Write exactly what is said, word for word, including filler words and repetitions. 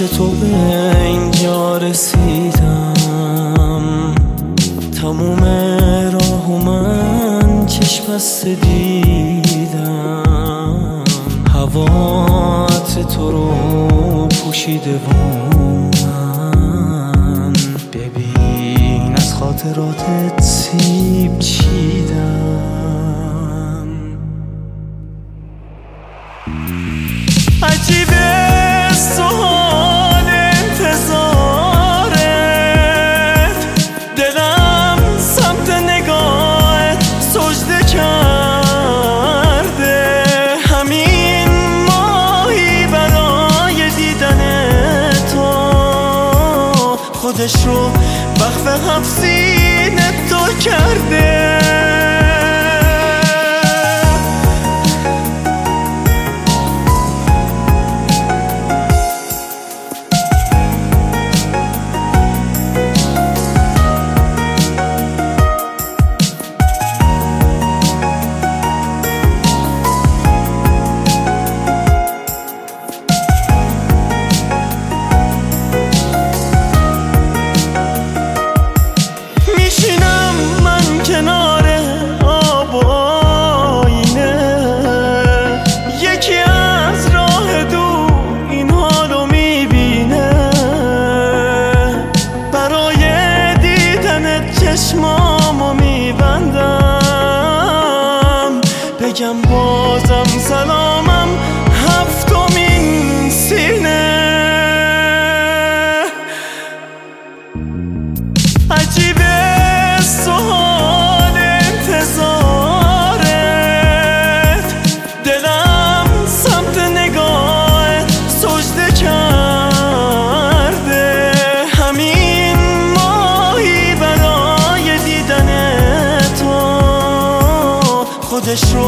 تو به اینجا رسیدم، تموم راهو من چشم بسته دیدم. هوات تو رو پوشیده و من ببین از خاطراتت سیب چیدم. عجیبه سوال انتظارت، دلم سمت نگاهت سجده کرده. همین ماهی برای دیدن تو خودش رو وقف هفت سینه تو کرده. کنار آب و آینه یکی از راه دور این حالو میبینه. برای دیدن چشمامو میبندم، بگم بازم سلامم هفتمین سینه. عجیبه سوال انتظارت، دلم سمت نگاهت سجده کرده. همین ماهی برای دیدن تو خودش رو